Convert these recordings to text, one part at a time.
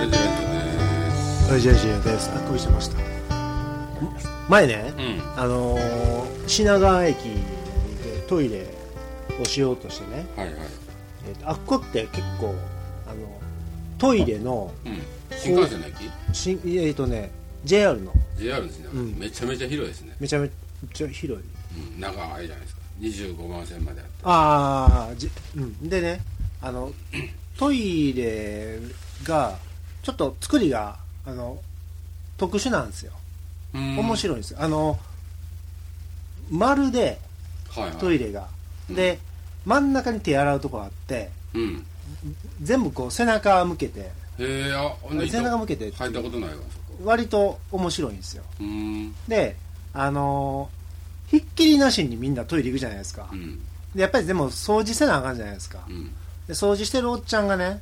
ジレントです。 ジェジェです。恋してました。前ね、品川駅でトイレをしようとしてね、 はいはい。 あっこって結構トイレの、 新幹線の駅 JR の JR ですね、めちゃめちゃ広いですね。 めちゃめちゃ広い、 長いじゃないですか。25番線まであってでね、トイレがちょっと作りが特殊なんですよ。面白いんですよ。丸でトイレが、で真ん中に手洗うとこがあって、全部こう背中向けて、背中向けて入ったことないわ。そこ割と面白いんですよ。でひっきりなしにみんなトイレ行くじゃないですか、でやっぱりでも掃除せなあかんじゃないですか、で掃除してるおっちゃんがね、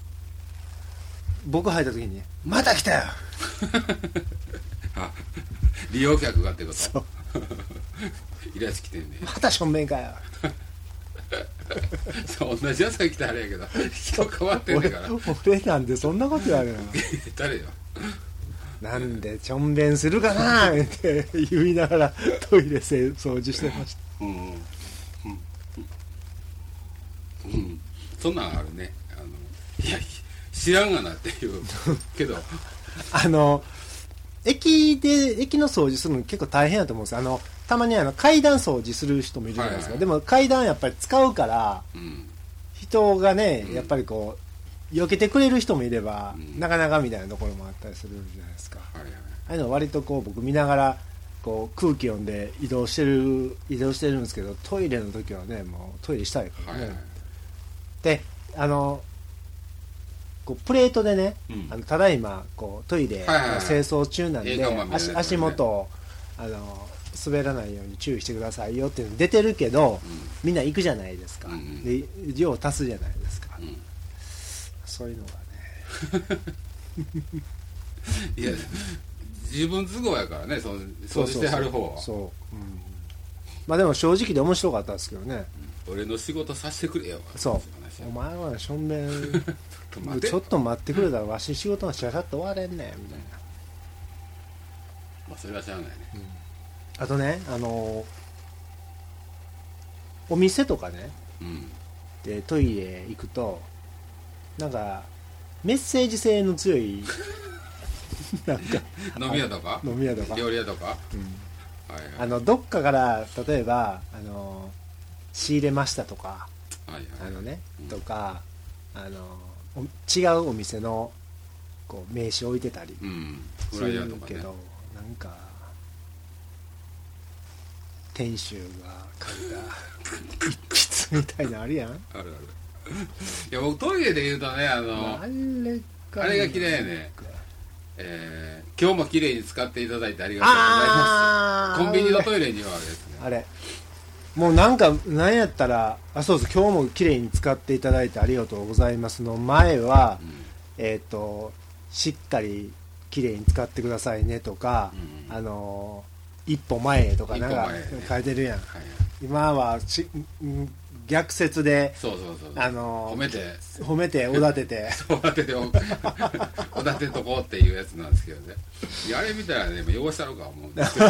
僕入った時に「また来たよ!」 利用客がってこと。 そうイラつきてんね。 また正面かよそう同じやつが来たらあれやけど人変わってんねんから。 俺なんでそんなこと言われるの誰よ。 なんでちょんべんするかなって言いながらトイレ掃除してました。 そんなんあるね。いや知らんがなっていうけど駅の掃除するの結構大変だと思うんですよ。たまに階段掃除する人もいるじゃないですか、でも階段やっぱり使うから、人がねやっぱりこう避けてくれる人もいれば、なかなかみたいなところもあったりするじゃないですか、ああいうの割とこう僕見ながらこう空気読んで移動してるんですけど、トイレの時はねもうトイレしたいからね、でこうプレートでね、ただいまこうトイレの清掃中なんで、足元を滑らないように注意してくださいよっていうの出てるけど、みんな行くじゃないですか、で量を足すじゃないですか、そういうのがねいや自分都合やからね、掃除してはる方は。 まあでも正直で面白かったですけどね、 俺の仕事させてくれよ。 お前は正面ちょっと待ってくれたらわし仕事がシャシャッと終われんねんみたいな、 まあそれはしゃあないね。 あとねお店とかね、でトイレ行くとなんかメッセージ性の強いなんか飲み屋とか料理屋とか、 どっかから例えば仕入れましたとか、とか違うお店のこう名刺置いてたりするけど、なんか店主が書いた一筆みたいなあるやん。 あるある。いや僕トイレで言うとねあれが綺麗やね。今日も綺麗に使っていただいてありがとうございます。コンビニのトイレにはですね、 あれもうなんやったらそうです、今日も綺麗に使っていただいてありがとうございますの前は、しっかり綺麗に使ってくださいねとか、一歩前へとかなんか書いてるやん。今は逆説で褒めておだてておだてとこうっていうやつなんですけどね。あれ見たらね汚したのか思うんですけど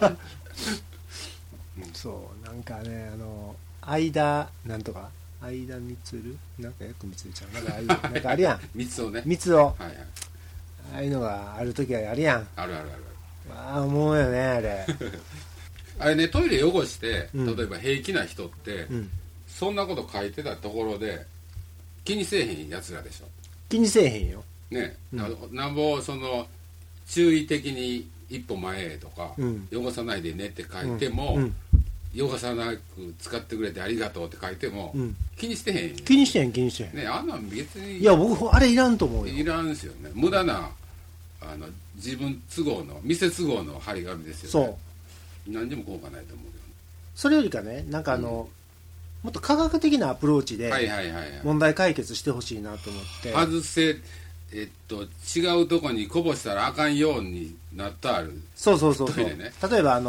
そうなんかね間なんとか間みつるなんか薬みつるちゃうなんかあるやん蜜をね、 ああいうのがある時はあるやん。 ある思うよねあれあれね、トイレ汚して、例えば平気な人って、そんなこと書いてたところで気にせえへんやつらでしょ。 気にせえへんよね、なんぼその注意的に一歩前へとか、汚さないでねって書いても、汚さなく使ってくれてありがとうって書いても、気にしてへん。 気にしてへんね、 あんなん別に。 いや僕あれいらんと思うよ。 いらんですよね。無駄な自分都合の店都合の張り紙ですよね。そう何にも効果ないと思うけど、 それよりかねなんかもっと科学的なアプローチで問題解決してほしいなと思って、 外せ違うとこにこぼしたらあかんようになってある。 そうトイレね。 例えば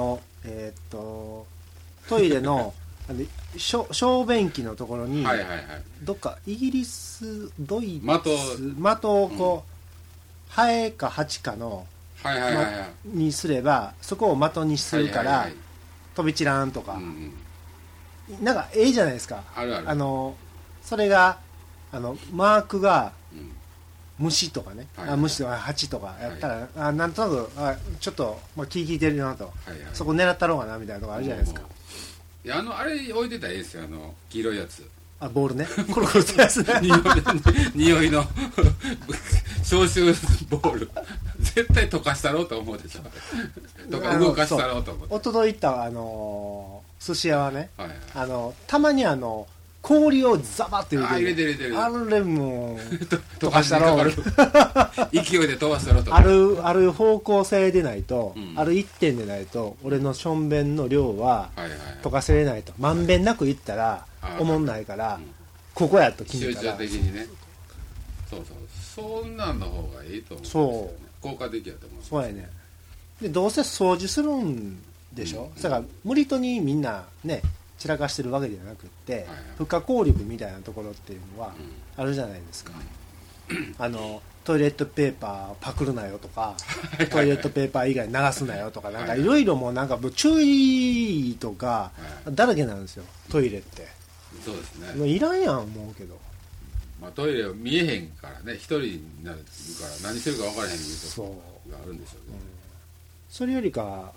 トイレの小便器のところにどっかイギリスドイツ的をこうハエかハチかの、 はいはいはいはい、 にすればそこを的にするから、はいはいはい、飛び散らんとか、 うんうん、なんかじゃないですか。 あるある。 それがマークが、 うん、 虫とかね、 はいはい、 虫とか蜂とかやったら、はい、なんとなくちょっと、気利いてるなと、はいはい、そこ狙ったろうかなみたいなとこあるじゃないですか。 いやあれ置いてたらいいですよ、黄色いやつ。 ボールね、コロコロしたやつね。 匂いの消臭ボール絶対溶かしたろうと思うでしょとか動かしたろうと思って。 おととい行った寿司屋はね、 はいはい、 たまに氷をザバッて入れてる。 あれも溶かしたろう勢いで飛ばしたろうとある方向性でないと、うん、ある一点でないと俺のしょんべんの量は溶かせれないと、まんべんなくいったらおもんないから、うん、ここやと決めたら集中的にね。そんなんの方がいいと思うんですよね。効果的やと思う。 そうやね。でどうせ掃除するんでしょ、うん、だから無理とにみんなね散らかしてるわけじゃなくって、はいはい、不可抗力みたいなところっていうのはあるじゃないですか、うん、トイレットペーパーパクるなよとかトイレットペーパー以外流すなよとかなんかいろいろもうなんか注意とかだらけなんですよトイレって。 そうですね。 もういらんやん思うけど、 まあ、トイレ見えへんからね、一人になるから何してるか分からへんいうとこがあるんでしょうけど、ね、 それよりか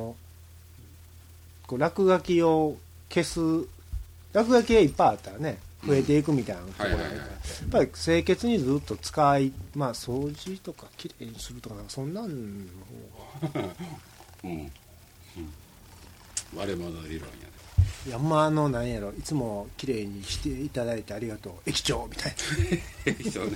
こう落書きを消す、落書きがいっぱいあったらね増えていくみたいなところがあるから、やっぱり清潔にずっと使い、まあ掃除とかきれいにするとかそんなんの方がうん、うん、割れ物の理論やね。 いやなんやろ、いつもきれいにしていただいてありがとう駅長みたいな駅長ね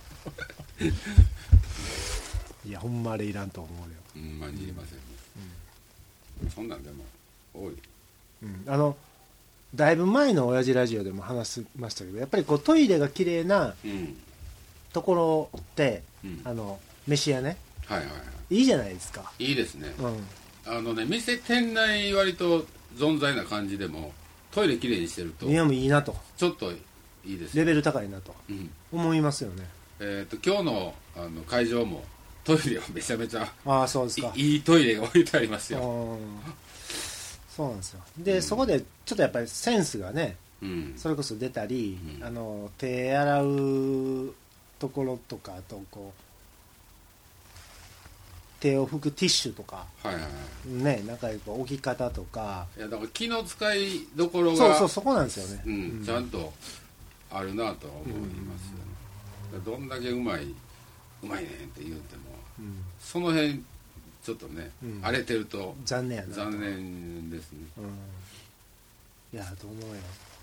いやほんまあれいらんと思うよ。 うんまあいりませんね、うん、そんなんでも多い、 うん、だいぶ前の親父ラジオでも話しましたけど、やっぱりこうトイレがきれいなところって、うん、飯屋ね、 はいはいはい、 いいじゃないですか。 いいですね、 うん、 店内割と存在な感じでもトイレきれいにしてるといやもういいなと、ちょっといいです、 レベル高いなと、思いますよね。 今日の会場もトイレはめちゃめちゃそうですか、 いいトイレが置いてありますよ。 そうなんですよ。で、そこでちょっとやっぱりセンスがね、それこそ出たり、手洗うところとか、あとこう手を拭くティッシュとか、 はいはいはい、 ね、なんかこう置き方とか、 いやだから気の使いどころがそこなんですよね、 ちゃんとあるなとは思いますよね、どんだけうまいねんって言うても、その辺ちょっとね、荒れてると残念やな、 残念ですね、 いやどう思うよ、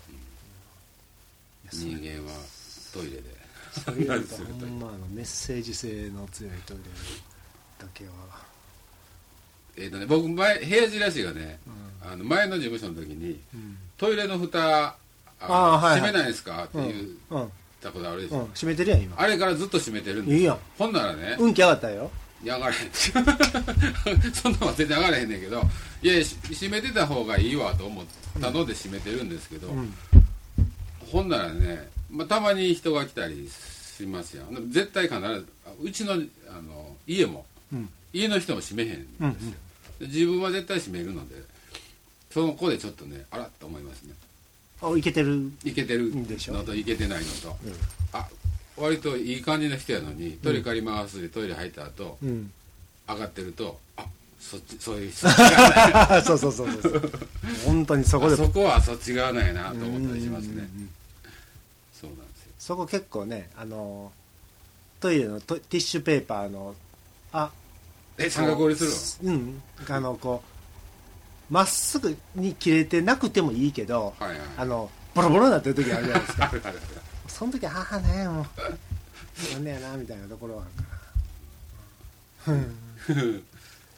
人間はトイレでそれよりほんまメッセージ性の強いトイレだけは僕部屋じらしがね、前の事務所の時に、トイレの蓋閉めないですかって言ったことあるでしょ、 閉めてるやん今。 あれからずっと閉めてるんですよ。 いいやん。 ほんならね、 運気上がったよ。 いや上がらへんそんなのは全然上がらへんねんけど、いや閉めてた方がいいわと思ったので閉めてるんですけど、ほんならね、たまに人が来たりしますよ。絶対必ずうちの家も、家の人も閉めへんんですよ、自分は絶対閉めるので、その子でちょっとねあらっと思いますね。 いけてるでしょのといけてないのと、割といい感じの人やのにトイレ借りますでトイレ入った後、上がってるとそういうそっち側ないそう本当にそこでそこはそっち側なんやなと思ったりしますね。そうなんですよ。 そこ結構ねトイレのティッシュペーパーの三角折りするのこうまっすぐに切れてなくてもいいけど、ボロボロになってる時あるじゃないですかその時もうなんだよなみたいなところはあるからちょっとね、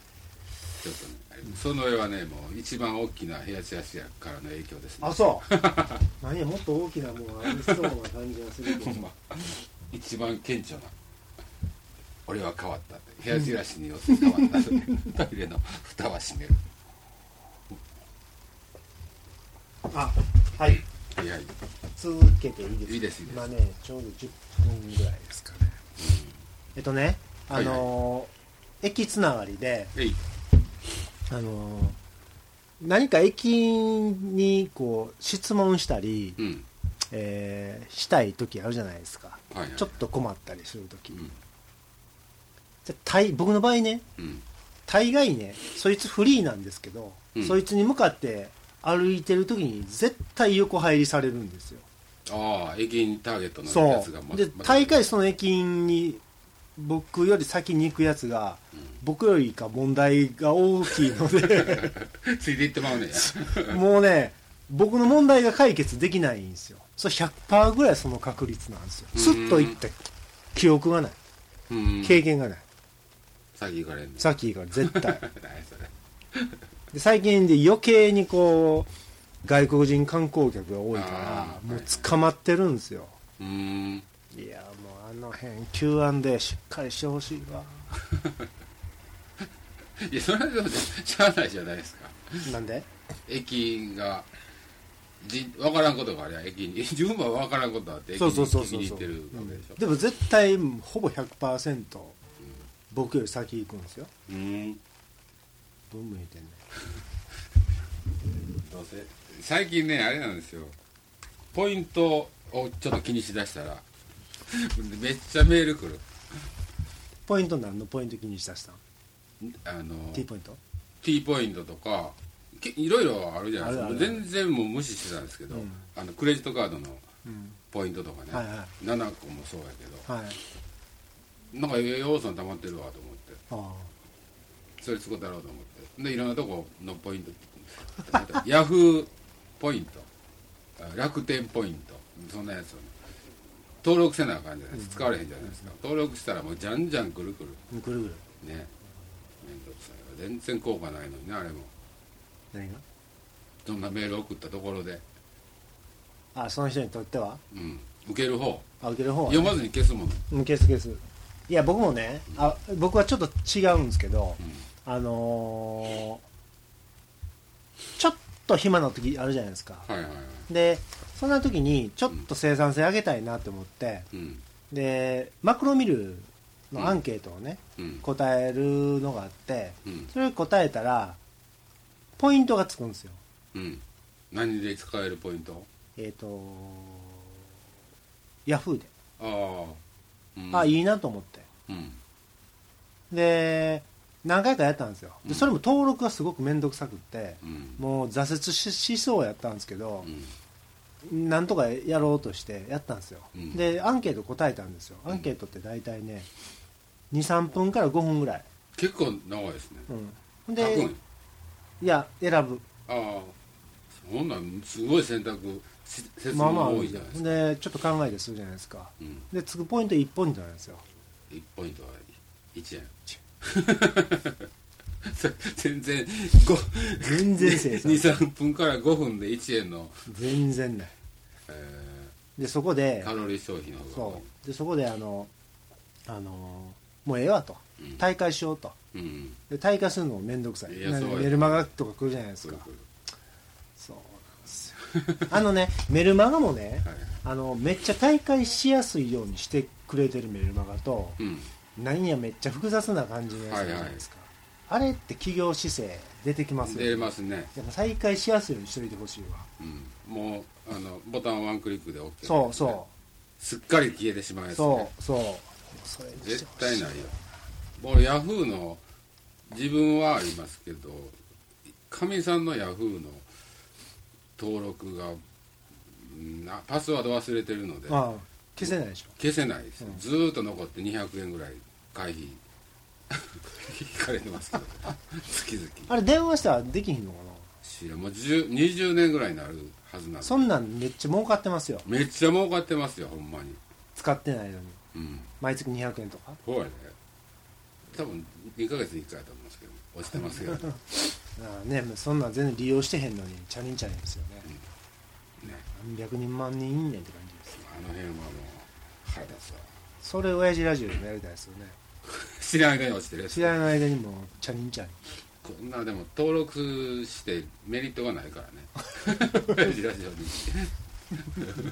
その絵はねもう一番大きな部屋チラシやからの影響ですね。 そう何やもっと大きなもんありそうな感じがするけど一番顕著な俺は変わったって部屋チラシによって変わったトイレの蓋は閉める。 はい、続けていいですか。 いいです今ねちょうど10分ぐらいですかね。 駅つながりで、 えい、 何か駅にこう質問したり、 うん、 したい時あるじゃないですか、 はいはい、 ちょっと困ったりする時、 うん、 僕の場合ね、 うん、 大概ねそいつフリーなんですけど、 うん、 そいつに向かって歩いてる時に絶対横入りされるんですよ。 ああ、駅員ターゲットのやつがで大概その駅員に僕より先に行くやつが、うん、僕よりか問題が大きいのでついていってまうねやもうね僕の問題が解決できないんですよ。それ 100% ぐらいその確率なんですよ。スッと行って記憶がない、経験がない、 先行かれんね、 先行かれ絶対で最近で余計にこう外国人観光客が多いからもう捕まってるんですよ。いやもうあの辺 Q&A しっかりしてほしいわいやそれはでもしゃあないじゃないですか。 なんで駅が分からんことがありゃ駅に自分は分からんことあって駅に聞きに行ってるわけでしょ。 でも絶対ほぼ 100% 僕より先行くんですよ。どう向いてんねどうせ最近ねあれなんですよ、ポイントをちょっと気にしだしたらめっちゃメール来る。 ポイント何のポイント気にしだしたん？T ポイント？ T ポイントとかいろいろあるじゃないですか。全然もう無視してたんですけど、クレジットカードのポイントとかね、7個もそうやけど、なんか要素溜まってるわと思って、それ使ったろうと思ってでいろんなとこのポイントヤフーポイント、楽天ポイント、そんなやつを、ね、登録せなあかんじゃないですか、使われへんじゃないですか。登録したらもうじゃんじゃんくるくるね、めんどくさい。全然効果ないのにね、あれも。 何が？ そんなメール送ったところで、 その人にとっては、 受ける方、 受ける方は、 ね、読まずに消すもの、 消す。いや僕もね、僕はちょっと違うんですけど、ちょっと暇な時あるじゃないですか、でそんな時にちょっと生産性上げたいなと思って、でマクロミルのアンケートをね、答えるのがあって、それを答えたらポイントがつくんですよ。 何で使えるポイント？ ヤフーで。いいなと思って、で何回かやったんですよ。でそれも登録がすごく面倒くさくって、もう挫折 しそうやったんですけど、なんとかやろうとしてやったんですよ。でアンケート答えたんですよ。アンケートって大体ね 2,3 分から5分ぐらい。 結構長いですね。 でいや選ぶ。 そんなんすごい選択説明が多いじゃないですか。 でちょっと考えてするじゃないですか。でつくポイント1ポイントなんですよ。 1ポイントは1円全然生産 2,3 分から5分で1円の全然ない。でそこでカロリー消費の方がでそこでもうええわと、大会しようと、で大会するのも面倒くさい。メルマガとか来るじゃないですか。そうなんですよメルマガもね、めっちゃ大会しやすいようにしてくれてるメルマガと、何やめっちゃ複雑な感じのやつじゃないですか。あれって企業姿勢出てきますよね。 出ますね。 やっぱ再開しやすいようにしといてほしいわ。 もうボタンワンクリックで OK。 そうすっかり消えてしまうやつね。 それ絶対ないよ。俺ヤフーの自分はありますけど、かみさんのヤフーの登録がパスワード忘れてるので消せないでしょ。 消せないです、ずーっと残って200円ぐらい会費引かれてますけど月々。 あれ電話したらできひんのかな。 知らん、もう20年ぐらいになるはずなんで。 そんなんめっちゃ儲かってますよ。 めっちゃ儲かってますよほんまに。 使ってないのに、毎月200円とか。 そうやね。多分2ヶ月に1回だと思うんですけど落ちてますけどそんなん全然利用してへんのにチャリンチャリンですよね。何百人万人いんねんって感じです。 あの辺はもう腹立つわ。 それ親父ラジオでもやりたいですよね知らない間に落ちてるやつ。 知らない間にもチャリンチャリン。 こんなでも登録してメリットがないからね親父ラジオに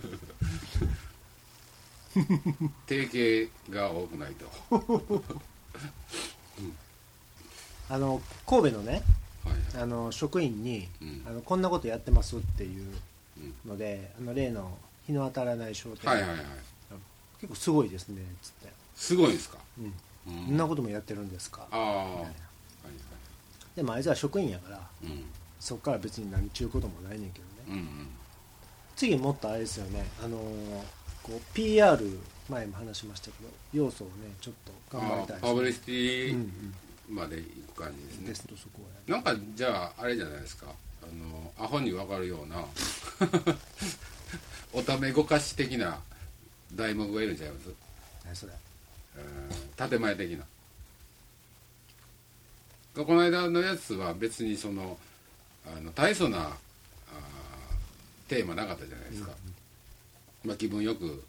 定型が多くないと神戸のね、 はい、 職員に、こんなことやってますっていうので、例の日の当たらない商店、 はいはいはい、 結構すごいですねつって。 すごいですか。 こんなこともやってるんですか。 はい、 でもあいつは職員やから、そこから別に何ちゅうこともないねんけどね、次もっとあれですよね、こう PR 前も話しましたけど要素をねちょっと頑張りたいですね。 パブリシティまで行く感じですね。 そこはなんかじゃああれじゃないですか、アホに分かるようなおためごかし的な題目がいるんちゃいます？ 何それ？ 建前的な。この間のやつは別にその大層なテーマなかったじゃないですか、まあ、気持ちよく、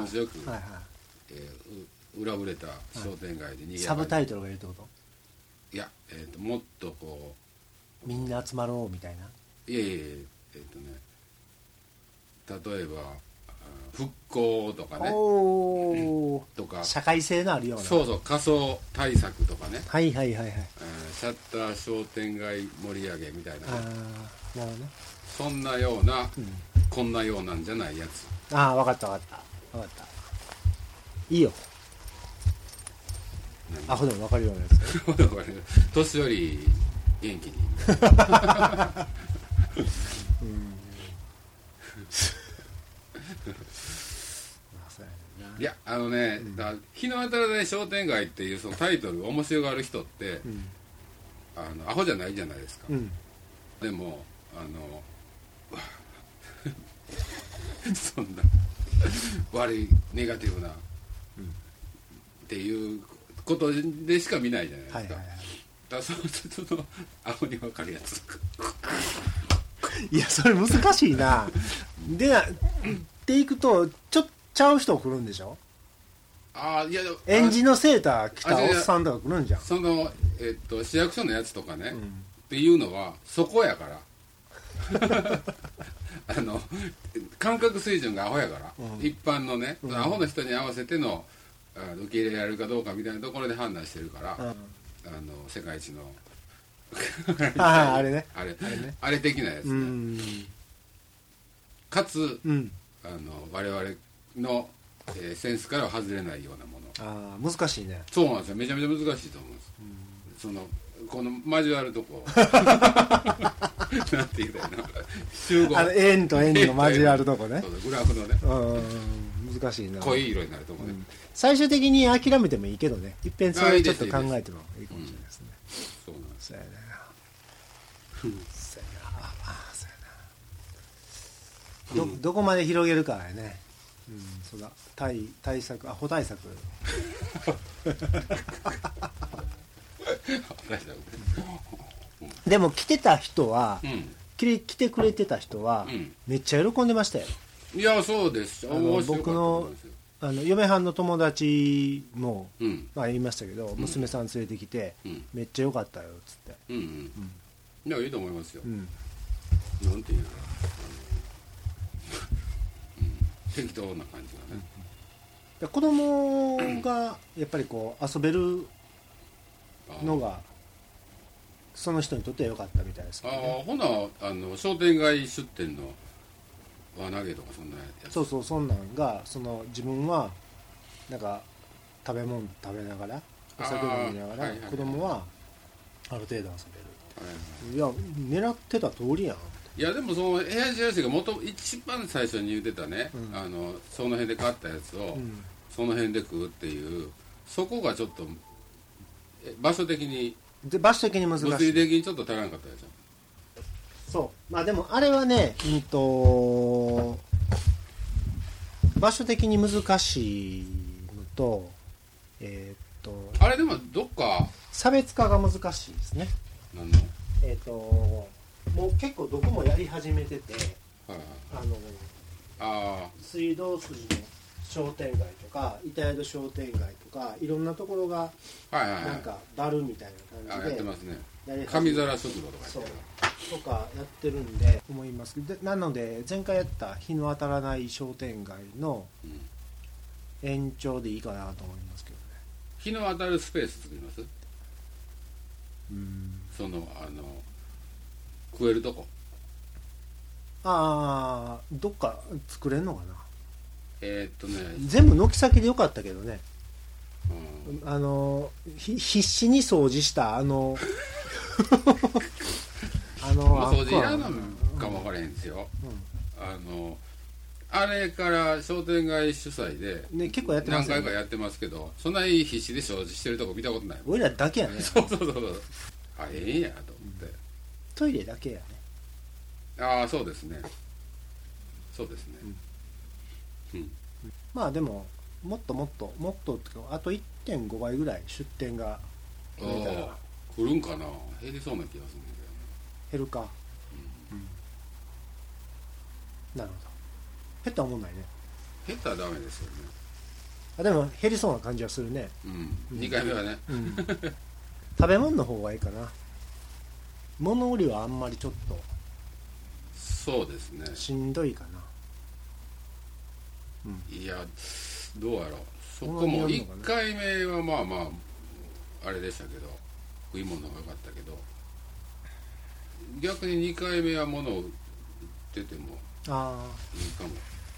裏ぶれた商店街で逃げサブタイトルがいるってこと？ いや、もっとこうみんな集まろうみたいな。 いや例えば復興とかね、とか社会性のあるような、 そう仮想対策とかね、 シャッター商店街盛り上げみたいな、 なるほどね、 そんなような、こんなようなんじゃないやつ。 分かったいいよ、アホでも分かるようなやつ年寄り元気にいや日の当たらない商店街っていうそのタイトルを面白がる人って、アホじゃないじゃないですか、でもそんな悪いネガティブな、っていうことでしか見ないじゃないですか、だからそのアホに分かるやついやそれ難しいなでいくとちゃう人来るんでしょ。 いやエンジのセーター着たおっさんとか来るんじゃん。 その、市役所のやつとかね、っていうのはそこやから感覚水準がアホやから、一般のね、アホの人に合わせての受け入れられるかどうかみたいなところで判断してるから、世界一のあれねあれ的なやつ、かつ、我々の、センスからは外れないようなもの。難しいね。 そうなんですよ、めちゃめちゃ難しいと思うんです、この交わるとこなんていうかな、集合円と円の交わるとこね、 グラフのね、 難しいな、 濃い色になるとこね、 最終的に諦めてもいいけどね、いっぺんそれちょっと考えてもいいかもしれないですね。 そうなんです。 そうやなどこまで広げるかやね。そうだ、対策、アホ対策でも来てた人は、来てくれてた人は、めっちゃ喜んでましたよ。 いやそうです。 僕の嫁はんの友達も、言いましたけど、娘さん連れてきて、めっちゃ良かったよっつって、 いやいいと思いますよ、なんていうの適当な感じがね、 子供がやっぱりこう遊べるのがその人にとっては良かったみたいですけどね。 ほな商店街出店の輪投げとかそんなやつ、 そうそんなんが自分はなんか食べ物食べながらお酒飲みながら、子供はある程度遊べる、いや狙ってた通りやん。 いやでもその部屋ジが一番最初に言ってたね、その辺で買ったやつを、その辺で食うっていう、そこがちょっと場所的に難しい、 物理的にちょっと足らなかったでしょ。 そうでもあれはね、場所的に難しいのと、 あれでもどっか差別化が難しいですね。 何のもう結構どこもやり始めてて、水道筋の商店街とか板宿商店街とかいろんなところがなんかバルみたいな感じでやってますね。上皿食堂とかやってるんで思いますで、なので前回やった日の当たらない商店街の延長でいいかなと思いますけどね。 日当たるスペース作ります？食えるとこ。 どっか作れんのかな。 全部軒先でよかったけどね、必死に掃除した掃除いらんのかも分からへんですよ、あれから商店街主催で、 ね、結構やってますよね、 何回かやってますけど、そんなに必死で掃除してるとこ見たことない。 俺らだけやね。 そうええんやと思って、 トイレだけやね。 そうですね、 まあでももっとってか、あと 1.5 倍ぐらい出店が増えたら来るんかな。減りそうな気がするんだけどね。 減るか、なるほど。減ったらおもんないね。 減ったらダメですよね。 でも減りそうな感じはするね。 2回目はね、 食べ物の方がいいかな。物売りはあんまりちょっとそうですね、 しんどいかな。 いやどうやろう。そこも1回目はまああれでしたけど、食い物が良かったけど、逆に2回目は物を売っててもいいかも。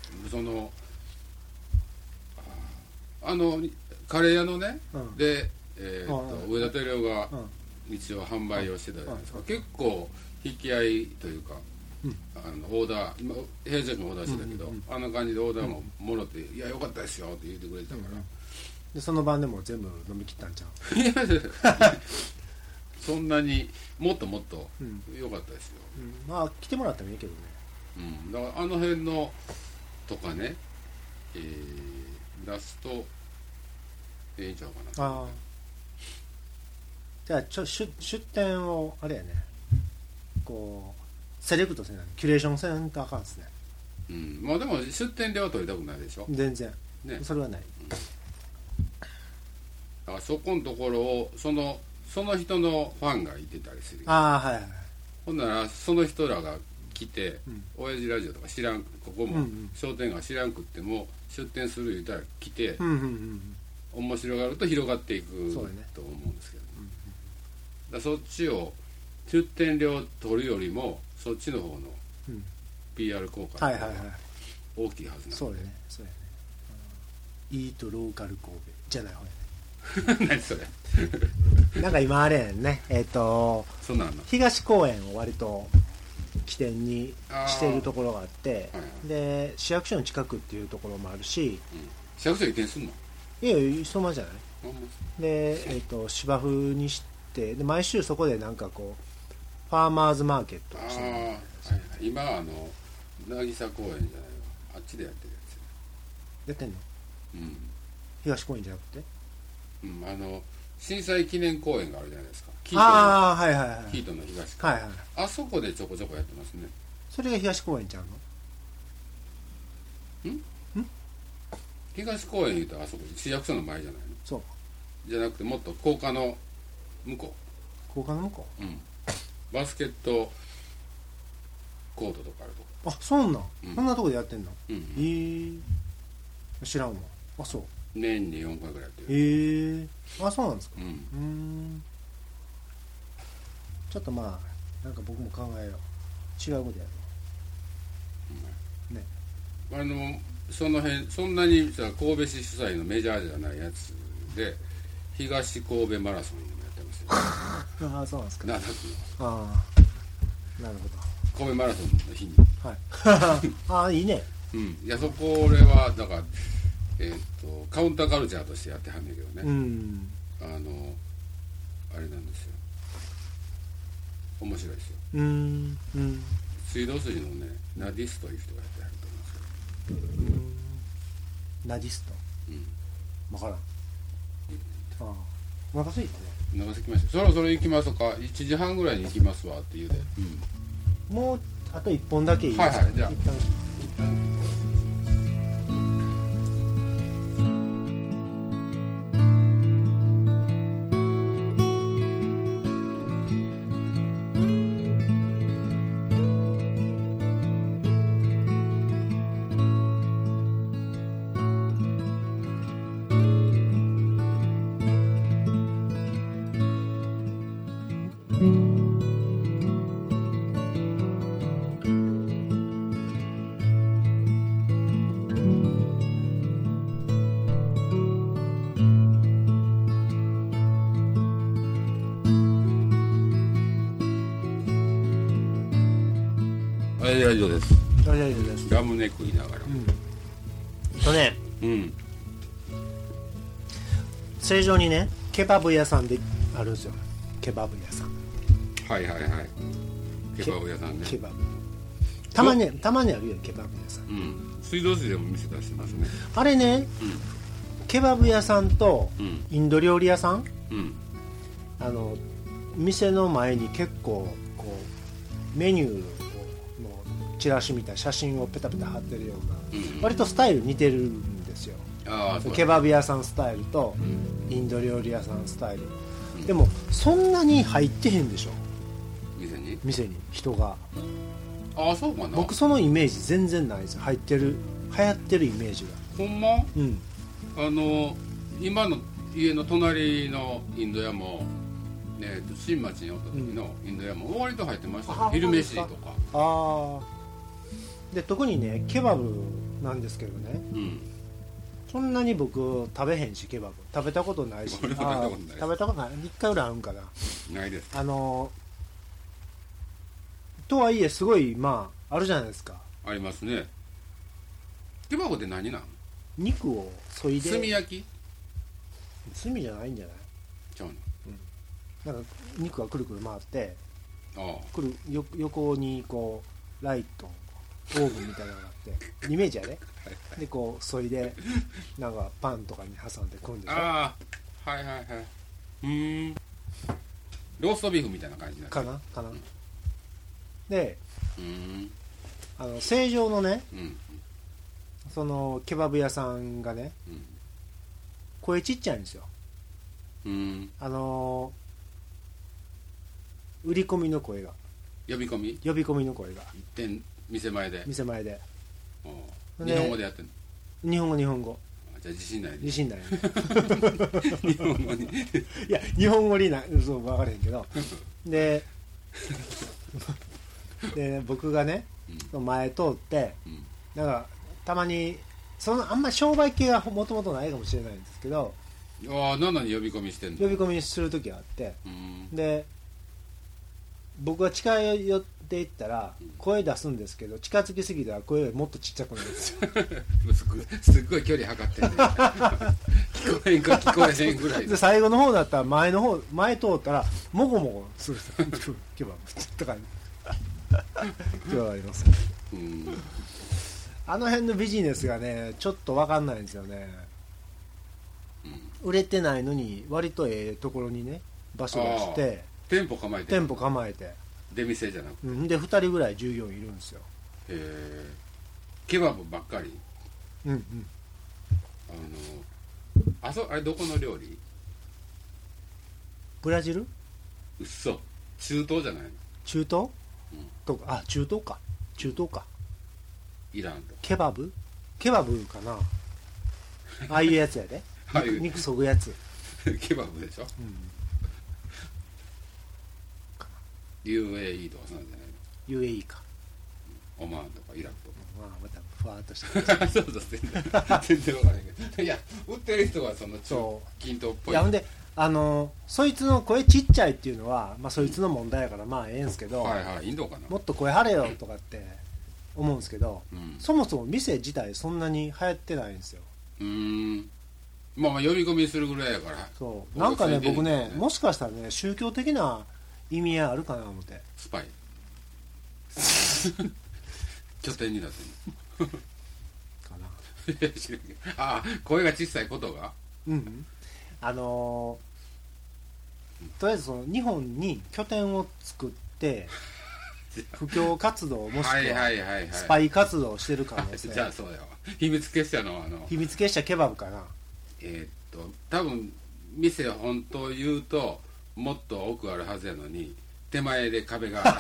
カレー屋のね、で、上田照夫が一応販売をしてたじゃないですか。結構引き合いというか、オーダー、今平成君オーダーしてたけど、あんな感じでオーダーももろって「いやよかったですよ」って言ってくれたから、 でその晩でも全部飲み切ったんちゃう？ いやそんなにもっと良かったですよ。 まあ来てもらったらいいけどね。 だからあの辺のとかね、出すといいんちゃうかな。 じゃあ出店をあれやね、こうセレクトせない、キュレーションせんとあかんですね。 まあでも出店料は取りたくないでしょ。 全然、それはない。 だからそこのところをその人のファンがいてたりする。ほんならその人らが来て、親父ラジオとか知らん、ここも商店街知らんくっても出店する言ったら来て、面白がると広がっていくと思うんですけど、だそっちを出店料取るよりもそっちの方の PR 効果が大きいはずなんで。 そうやね。イートローカル神戸じゃない方やね。 何それなんか今あれやんね、 そうなの。 東公園を割と起点にしているところがあって、で市役所の近くっていうところもあるし、 市役所移転すんの？ いやそのままじゃないで、芝生にして、で毎週そこでなんかこうファーマーズマーケットをしてる。 今渚公園じゃないわ、あっちでやってるやつやってんの？東公園じゃなくて、 震災記念公園があるじゃないですか。キートの東公園、あそこでちょこちょこやってますね。 それが東公園ちゃうの？ 東公園言うとあそこ市役所の前じゃないの？ そうじゃなくてもっと高架の向こう。 高架の向こう？ バスケットコートとかあるとこ。 そんなとこでやってんの？知らんわ。そう年に4回ぐらいやってる。そうなんですか。ちょっとまあなんか僕も考えよう。違うことやるね。その辺そんなにさ、神戸市主催のメジャーじゃないやつで東神戸マラソンでもやってますよ。 そうなんですか。 なるほど。 神戸マラソンの日に。 いいね。 いやそこ俺はだからカウンターカルチャーとしてやってはんねんけどね、あれなんですよ、面白いですよ。水道筋のねナディスという人がやってはると思うんですけど。 ナディスト？分からん。お腹すいたね。 お腹すきました。そろそろ行きますか。1時半ぐらいに行きますわって言うで、 もうあと1本だけいいですか？ じゃあリラジオです。 ダリラジオです。 ラムネ食いながら。 とね、正常にね、ケバブ屋さんであるんですよ。ケバブ屋さん。 はいはいはい。ケバブ屋さんね。 ケバブ。たまにあるよ、ケバブ屋さん。 水道水でも店出してますね。 あれね、ケバブ屋さんとインド料理屋さん、店の前に結構こうメニューのチラシみたいな写真をペタペタ貼ってるような、割とスタイル似てるんですよ。ケバブ屋さんスタイルとインド料理屋さんスタイル、でもそんなに入ってへんでしょ、店に人が。 そうかな。 僕そのイメージ全然ないですよ。流行ってるイメージが。 ほんま？今の家の隣のインド屋も、新町におった時のインド屋も割と入ってましたね。昼飯とか。で特にね、ケバブなんですけどね、そんなに僕食べへんし、ケバブ食べたことないし。食べたことない。1回ぐらいあるんかな。 ないです。 とはいえすごいあるじゃないですか。 ありますね。ケバブって何なん？ 肉をそいで。 炭焼き？ 炭じゃないんじゃない？ ちゃうの？なんか肉がくるくる回って、横にこうライト、オーブンみたいなのがあってイメージやね。でこうそいでなんかパンとかに挟んで食うんでしょ。 はいはいはい。ローストビーフみたいな感じかな。で、正常のね、そのケバブ屋さんがね、声ちっちゃいんですよ。売り込みの声が。呼び込みの声が。 店前で。 日本語でやってんの？日本語。 じゃあ自信ないね。 自信ないね。 日本語に。 いや日本語にそう分からへんけど。で僕がね、前通って、なんかたまにあんまり商売系がもともとないかもしれないんですけど、 なのに呼び込みしてんの？ 呼び込みする時があって、で僕が近寄っていったら声出すんですけど、近づきすぎたら声がもっとちっちゃくなるんですよ。 すっごい距離測ってんね。聞こえんか聞こえへんぐらいで。 最後の方だったら前通ったらもごもごするケバブとか今日はあります。あの辺のビジネスがねちょっと分かんないんですよね。売れてないのに割とところにね場所出して店舗構えて出店じゃなくて、 で2人ぐらい従業員いるんですよ。 ケバブばっかり。あれどこの料理？ ブラジル？ うっそ、中東じゃないの？ 中東？とか中東か。 イランとケバブかな。ああいうやつやで。肉そぐやつ。 ケバブでしょ。UAE とかそうなんじゃないの？ UAE か。 オマーンとかイラクとか。 またふわっとしたそう全然分からへんけど。いや売ってる人はその均等っぽい。 いやほんでそいつの声ちっちゃいっていうのはそいつの問題やからええんすけど、 インドかな。 もっと声張れよとかって思うんですけど、そもそも店自体そんなに流行ってないんですよ。 呼び込みするぐらいやから。 そうなんかね僕ねもしかしたらね宗教的な意味合いあるかな思って。 スパイ拠点になってるかな。声が小さいことがとりあえずその日本に拠点を作って布教活動もしくはスパイ活動をしてる可能性。 じゃあそうやわ。秘密結社の秘密結社ケバブかな。 多分店本当言うともっと奥あるはずやのに手前で壁が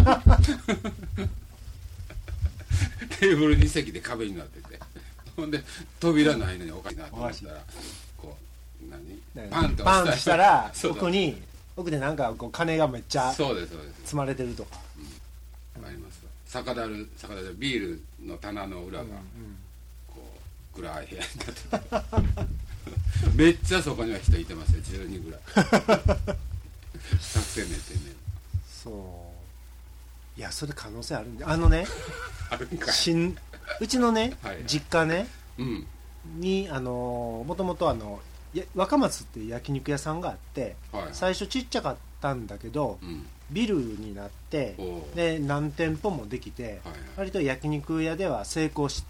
テーブル2席で壁になってて、ほんで扉ないのにおかしいなと思ったらこうパンとしたら奥でなんかこう金がめっちゃ積まれてるとか。 あります。酒樽ビールの棚の裏がこう暗い部屋になっててめっちゃそこには人いてますよ。10人ぐらい作戦練ってんね。 そういやそれ可能性あるんでねあるんかうちのね、 はい、 実家ね、 うん、 にもともと若松っていう焼肉屋さんがあって、 はい、 最初ちっちゃかったんだけど、ビルになってで何店舗もできて、割と焼肉屋では成功した、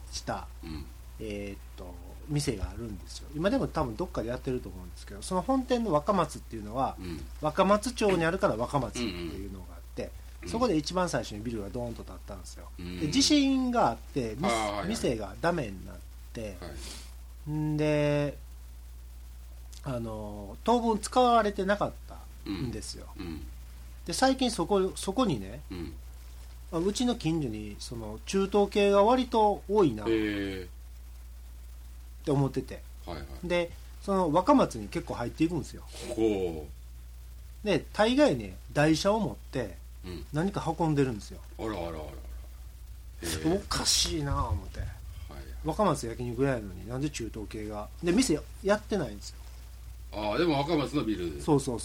店があるんですよ。今でも多分どっかでやってると思うんですけど、その本店の若松っていうのは、若松町にあるから若松っていうのがあって、そこで一番最初にビルがドーンと建ったんですよ。で地震があって店がダメになって、で当分使われてなかったんですよ。で最近そこにね、うちの近所にその中東系が割と多いなって思ってて、でその若松に結構入っていくんですよ。で大概ね台車を持って何か運んでるんですよ。 あらあらあら、 おかしいな思って、若松焼肉屋やのになんで中東系がで店やってないんですよ。 ああでも若松のビルそうなんや、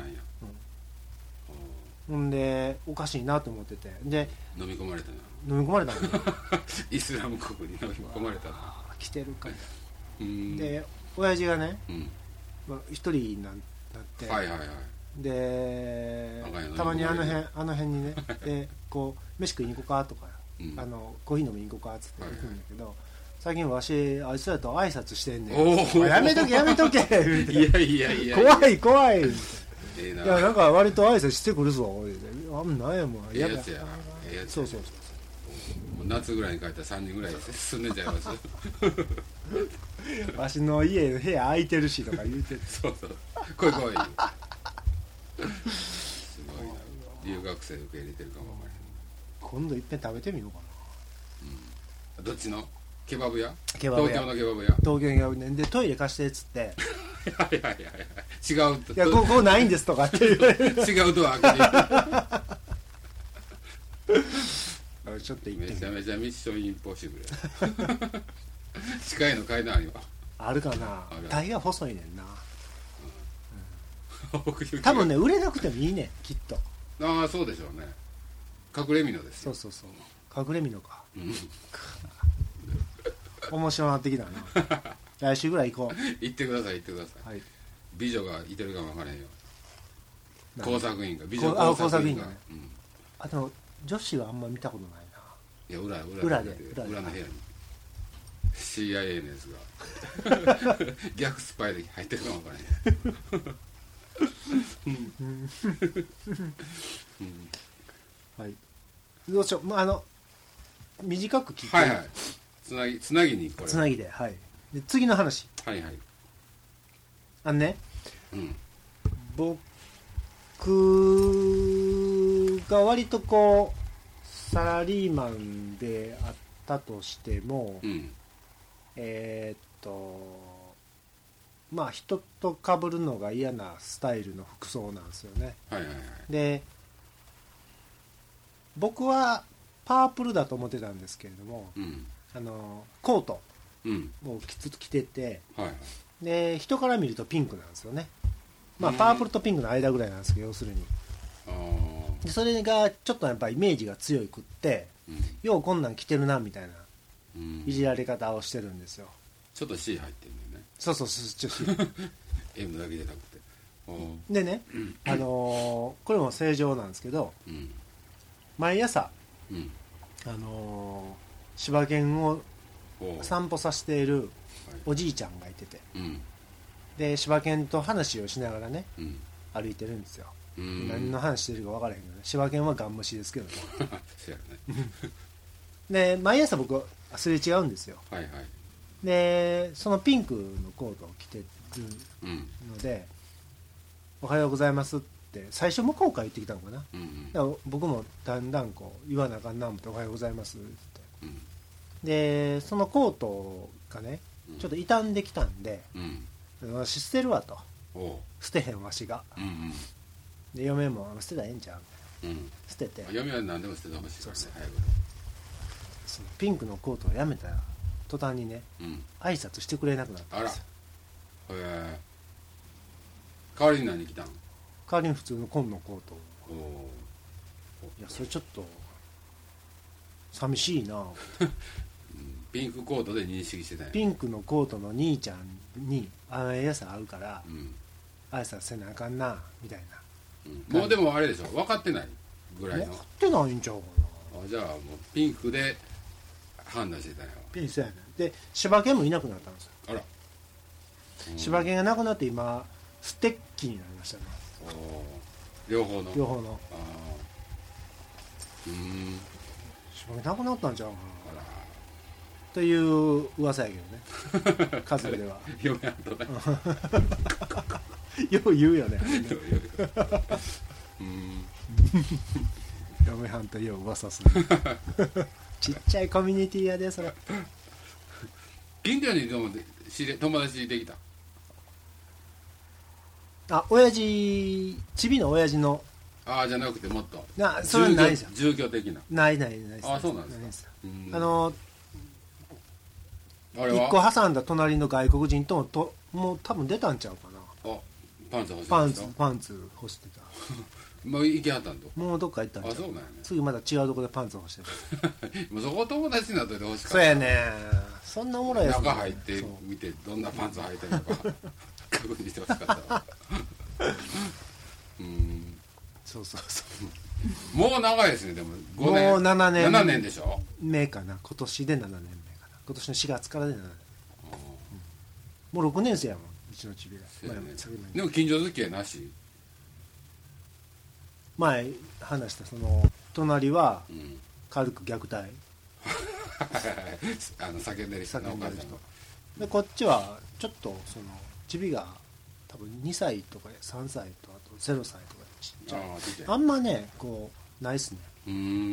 ほんでおかしいなと思ってて、で飲み込まれたんだイスラム国に飲み込まれたな。 来てるかで親父がね、一人になって、でたまにあの辺にねでこう飯食いに行こうかとか、コーヒー飲みに行こうかっつって行くんだけど、最近わしあいつらと挨拶してんねん。やめとけいや怖いいやなんか割と挨拶してくるぞ。なんやもんやつやそう夏ぐらいに帰ったら3人ぐらい住んでちゃいますわしの家の部屋空いてるしとか言うててそう来いすごいな、留学生受け入れてるかもわからへん。 今度いっぺん食べてみようかな、どっちのケバブ屋？ 東京のケバブ屋？ 東京のケバブ屋でトイレ貸してっつって違ういやここないんですとかって言われる違うドア開けてちょっと行ってめちゃめちゃミッションインポッシブル近いの階段あるよ。 あるかな。大概細いねんな、 多分ね売れなくてもいいねんきっと。 ああそうでしょうね。隠れ蓑ですよ。 そう隠れ蓑か、面白なってきたな来週ぐらい行こう。 行ってください、美女がいてるかも分からへんよ。工作員が美女工作員がね、でも女子はあんま見たことないな。 いや裏の部屋に CIA のやつが逆スパイで入ってるかも分からへんどうしよう、短く聞いて、 つなぎにこれつなぎで、で次の話、ね、僕が割とこうサラリーマンであったとしても、まあ人と被るのが嫌なスタイルの服装なんですよね。で僕はパープルだと思ってたんですけれども、コートを着てて、で人から見るとピンクなんですよね。まあパープルとピンクの間ぐらいなんですけど、要するにでそれがちょっとやっぱイメージが強くって、ようこんなん着てるなみたいな、いじられ方をしてるんですよ。 ちょっと C 入ってるんだよね。 ちょっと C M だけじゃなくてでね、これも正常なんですけど、毎朝、柴犬を散歩させているおじいちゃんがいてて、で柴犬と話をしながらね、歩いてるんですよ。何の話してるか分からへんけどね、柴犬はガン無視ですけどねで毎朝僕すれ違うんですよ。でそのピンクのコートを着てるので、おはようございますって最初向こうから言ってきたのかな、だから僕もだんだんこう言わなあかんな思って、おはようございますって、でそのコートがねちょっと傷んできたんで、わし捨てるわと、捨てへんわしが、で嫁も捨てたらええんちゃう、捨てて、 嫁は何でも捨ててほしいからね。 そのピンクのコートをやめた途端にね、挨拶してくれなくなったんですよ。 代わりに何着たん？ 代わりに普通の紺のコートを。いやそれちょっと寂しいな。 ピンクコートで認識してたんや。 ピンクのコートの兄ちゃんにやつ会うから、挨拶せなあかんなみたいな、もうでもあれでしょ、分かってないぐらいの。 分かってないんちゃうかな。じゃあもうピンクで判断してたんや。 ピンクやねん。で柴犬もいなくなったんですよ。 あら、 柴犬がなくなって今ステッキになりましたね。 両方の。 両方の。柴犬なくなったんちゃうかなという噂やけどね。家族では。 嫁はんとね。 よう言うよね。嫁はんとよう噂する。ちっちゃいコミュニティやでそれ。 近所にでも友達できた。 親父チビの親父の。 じゃなくてもっと。 それはないですよ。 住居的な。 ないです。 そうなんですか。 一個挟んだ隣の外国人ともう多分出たんちゃうかな。 パンツ欲してた。 パンツ欲してた。 もう行きはったんと。 もうどっか行ったんちゃう。 そうなんやね。 次また違うとこでパンツ欲してた。 もうそこ友達になっといてほしかった。 そうやね。そんなおもろいやつ。 中入って見てどんなパンツ履いてるのか確認してほしかった。 そうもう長いですね。でも 5年。もう7 年でしょ。 目かな。今年で7年目かな。今年の4月からで7年。もう6年生やもん、うちのチビが。 でも近所付き合いなし。 前話したその隣は軽く虐待。 叫んでる人のお母さんでこっちはちょっとそのチビが多分2歳とか3歳とあと0歳とかちっちゃい。あんまねこうないっすね。そう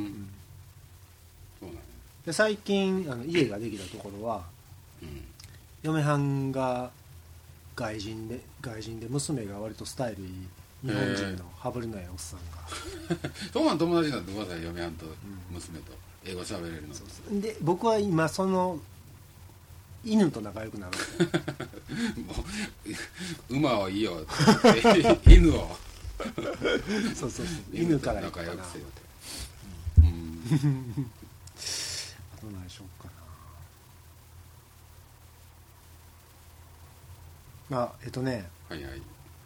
なんで最近家ができたところは、嫁はんが外人で娘が割とスタイルいい日本人の羽振りのないおっさんがそうなん友達になってください。嫁はんと娘と英語喋れるの。 そうで僕は今その犬と仲良くなるもう馬はいいよ犬をそう犬から仲良くせよって。 あと何しようかな。 はいはい。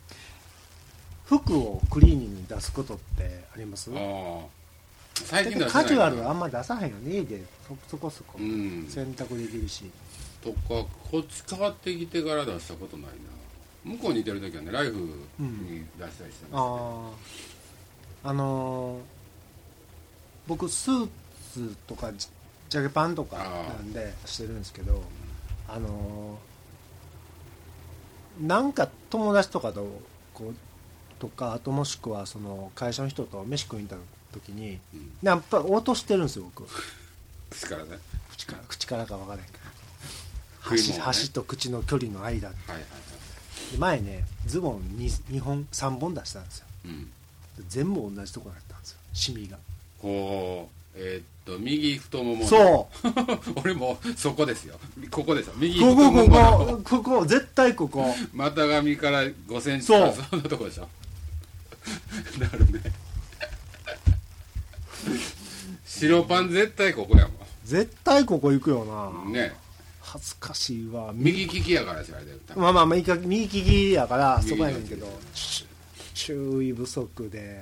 服をクリーニングに出すことってあります？ 最近カジュアルはあんま出さへんよね。家でそこそこ洗濯できるし。とかこっち変わってきてから出したことないな。向こうにいてる時はねライフに出したりしてますけど。 僕スーツとかジャケパンとかなんでしてるんですけど、なんか友達とかとこうとかあともしくはその会社の人と飯食いに行った時に、やっぱ落としてるんですよ僕。 口からね。 口からか分からへんけど、箸と口の距離の間、前ねズボン2本3本出したんですよ、全部同じとこだったんですよ、シミが。 右太もも。 そう俺もそこですよ。ここですよ。右太もも。 ここ絶対ここ。 股上から5センチかそんなとこでしょ。なるね。白パン絶対ここやもん。 絶対ここ行くよな。 ね。 恥ずかしいわ。 右利きやからしあれだよ。 まあ右利きやからそこやねんけど、注意不足で。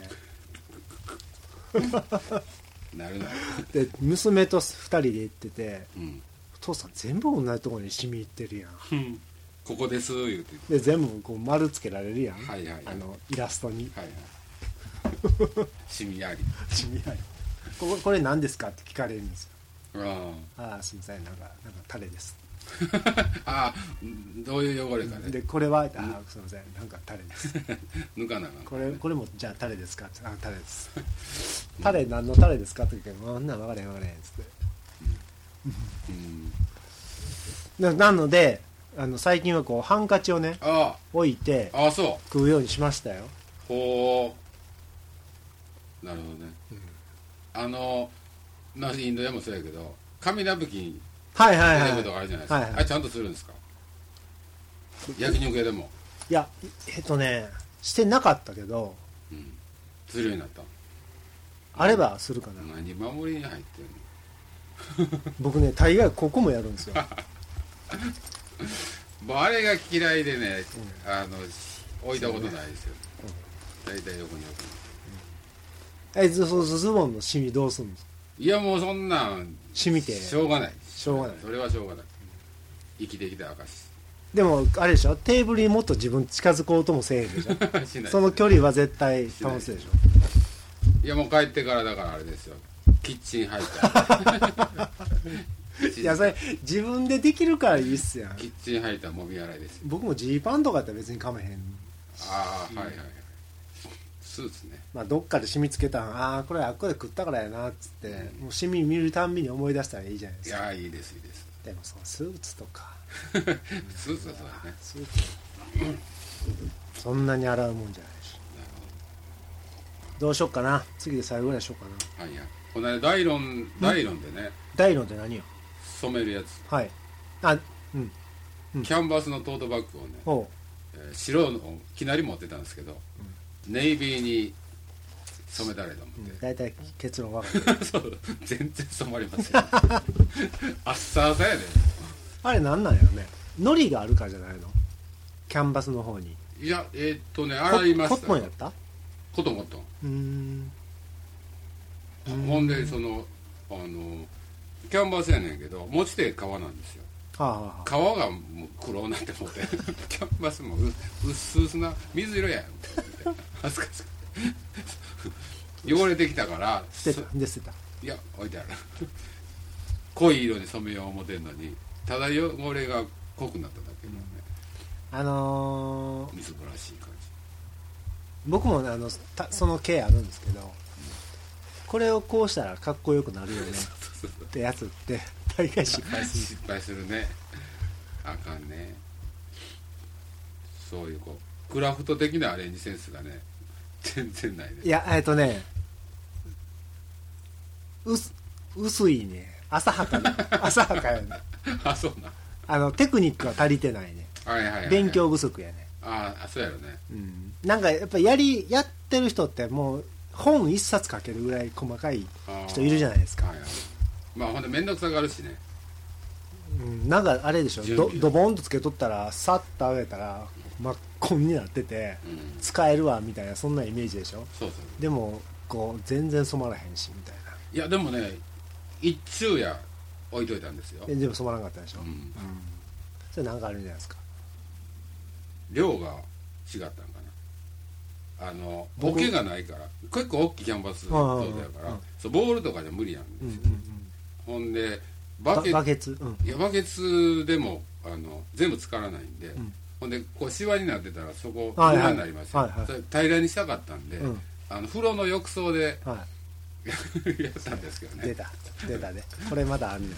なるな。 で娘と2人で行ってて、お父さん全部同じところに染み入ってるやん。 ここです言うて。 で全部こう丸つけられるやん。イラストに。 染みあり。 染みあり。これ何ですかって聞かれるんですよ。すみませんなんかタレです。 どういう汚れかね。 でこれはすみませんなんかタレです。 抜かなこれもじゃあタレですかって。タレです。タレ何のタレですかって聞いてあんな分かれへんっつって。なので最近はこうハンカチをね置いて食うようにしましたよ。 ほう。なるほどね。インド屋もそうやけど紙ナプキンとかあるじゃないですか。あれちゃんとするんですか？焼肉屋でも。 いやしてなかったけど、 するようになった。 あればするかな。 何守りに入ってるの？ 僕ね大概ここもやるんですよもうあれが嫌いでね、置いたことないですよ、大体横に置くズボンのシミどうするんですか？ いやもうそんなんシミてしょうがない、 しょうがない、 それはしょうがない、生きてきた証でもあれでしょ、テーブルにもっと自分近づこうともせえへんでしょしないその距離は絶対保つでしょ。 いやもう帰ってからだからあれですよ、キッチンハイターいやそれ自分でできるからいいっすやん。 キッチンハイターもみ洗いですよ。 僕もジーパンとかやったら別にかめへん。 ああはいはいはい、スーツね。 まあどっかで染みつけたん、ああこれあっこで食ったからやなっつって、もう染み見るたんびに思い出したらいいじゃないですか。 いやいいですいいです。 でもそのスーツとかスーツはそうだね。 スーツそんなに洗うもんじゃないし。どうしよっかな、次で最後ぐらいしようかな。 はいはい。この間ダイロンでね。 ダイロンって何よ？ 染めるやつ。 はい。あ、うんキャンバスのトートバッグをね、白のきなり持ってたんですけど、ネイビーに染めたれと思って、 だいたい結論分かるそう全然染まりませんあっさあさやで。 あれなんなんやろね、のりがあるからじゃないの、キャンバスの方に。 いや洗いました。 コットンやった？ コトンほんでキャンバスやねんけど持ち手革なんですよ。革がもう黒なんて思ってキャンバスも薄々な水色やん恥ずかしい汚れてきたから捨てた。 いや置いてある濃い色に染めよう思ってんのにただ汚れが濃くなっただけのね、みすぼらしい感じ。 僕もその系あるんですけど、これをこうしたらかっこよくなるよねってやつって大概失敗する。 失敗するね。あかんね。そういうクラフト的なアレンジセンスがね全然ないね。 いや薄いね、浅はかやねあそうな。 テクニックは足りてないね。勉強不足やね。 そうやろね。 なんかやっぱやってる人ってもう本一冊書けるぐらい細かい人いるじゃないですか。 まあほんで面倒くさがるしね。 なんかあれでしょ、ドボンとつけとったらさっと上げたら真っ紺になってて、使えるわみたいな、そんなイメージでしょ。 そうでも全然染まらへんしみたいな。 いやでもね一昼夜置いといたんですよ。 でも染まらなかったでしょ。それなんかあるんじゃないですか。 量が違ったんかな。ボケがないから結構大きいキャンバストートやから、ボールとかじゃ無理やんですよ。ほんでバケツでも全部浸からないんで、ほんでシワになってたらそこ裏になりますよ。平らにしたかったんで、風呂の浴槽でやったんですけどね。 出たで、これまだあんねん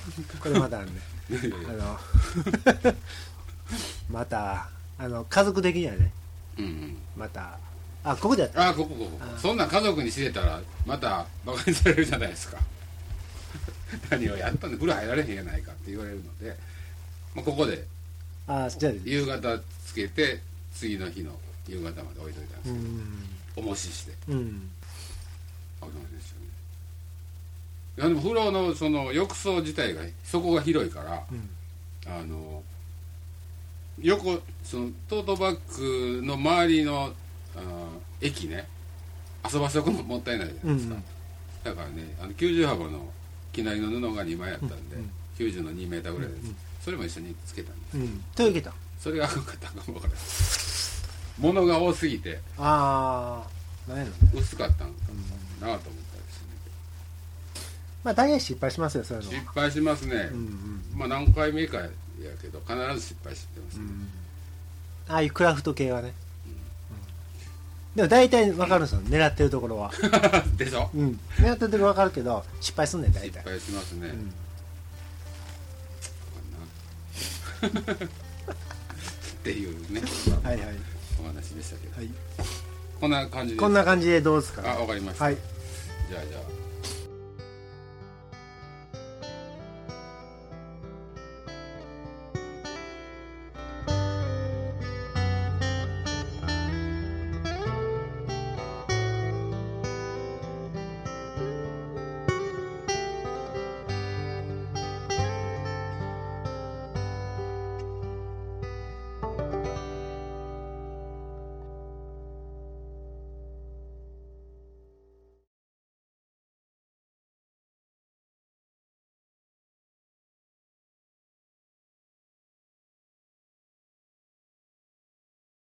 また家族的にはね、またここでやった。 ここそんな家族に知れたらまたバカにされるじゃないですか何をやったんで風呂入られへんやないかって言われるので、ここで夕方つけて次の日の夕方まで置いといたんですけど、重ししてそうですよね。いやでも風呂のその浴槽自体が底が広いから、そのトートバッグの周りの液ね遊ばせとくのもったいないじゃないですか。だからね90幅の機内の布が2枚あったんで、90の2メーターぐらいです、それも一緒につけたんです、 といけた。 それが赤かったかも分からない物が多すぎて薄かったんかなと思ったりですね。 大概失敗しますよ、そういうの。 失敗しますね。何回目かやけど必ず失敗してますね。 ああいうクラフト系はね。でも大体分かるんですよ、狙ってるところはでしょ。 狙ってるところ分かるけど失敗すんねん、大体失敗しますね。っていうねお話でしたけど、こんな感じで。 こんな感じでどうですか。 わかりました。じゃあ